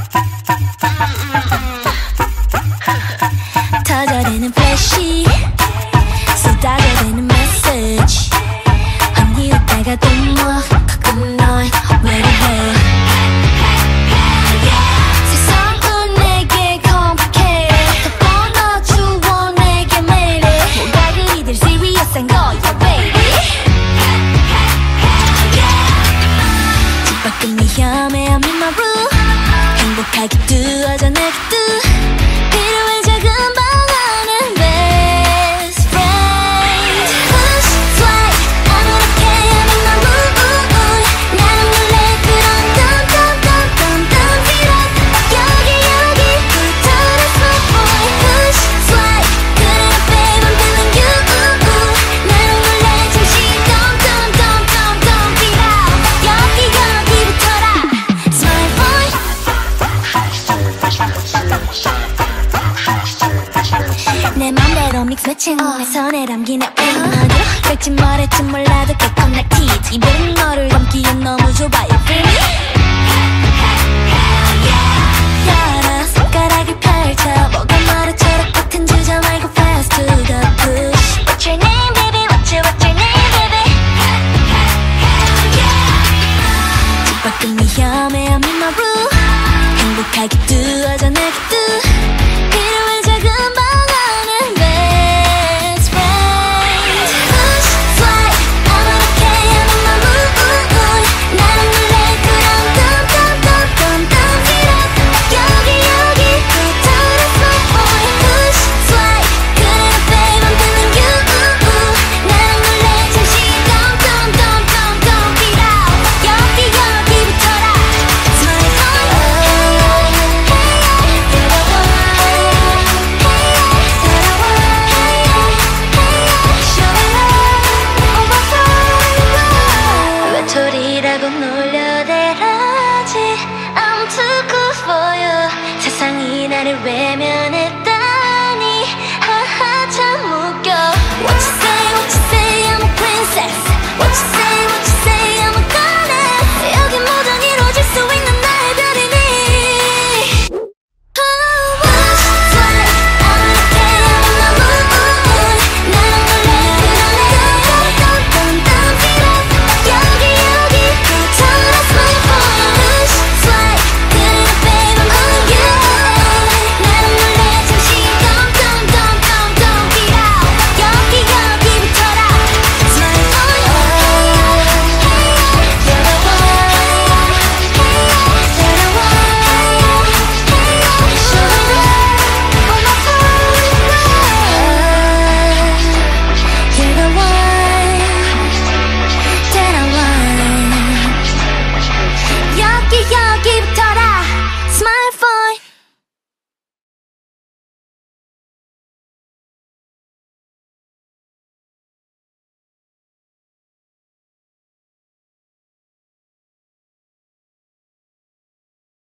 터져대는 플래시 쏟아져대는 메시지 아니었다가 또 뭐 가끔 널 외로워 세상은 내게 complicated 더 뻔어주워 내게 매일에 뭐가 그리들 serious한 거야 baby 집 밖은 위험해 I'm in my room 행복하게 두어져 내게 두 필요해 작은 방 안에 best friend Push flight I'm okay I'm in my mood 나는 몰래 그런 덤덤덤덤덤 빌어 여기부터 That's my boy Push flight 그래 babe I'm feeling you 나는 몰래 잠시 덤덤덤덤덤 빌어 여기부터라 It's my boy 내 맘대로 믹스 매칭 내 손에 담긴 내 어디로 갈지 말할지 몰라도 깨끗한 내 teeth 이별은 너를 담기엔 너무 좁아 You feel me? 열어 손가락을 펼쳐 뭐가 말해 철학 같은 주저 말고 fast to the push What's your name baby? What's your name baby? 집 밖은 위험해 I'm in my room 행복하게 두어져 내게 두 필요해 작은 방 안에 best friend Push flight I'm okay I'm in my mood 나는 몰래 그런 덤덤덤덤덤 빌어 여기부터 That's my boy Push flight 그래 babe I'm feeling you 나는 몰래 잠시 덤덤덤덤덤 빌어 여기부터라 It's my boy 외톨이라고 놀려대라지 I'm too good for you 세상이 나를 외면했다니 하하 참 웃겨 What you say I'm a princess What you say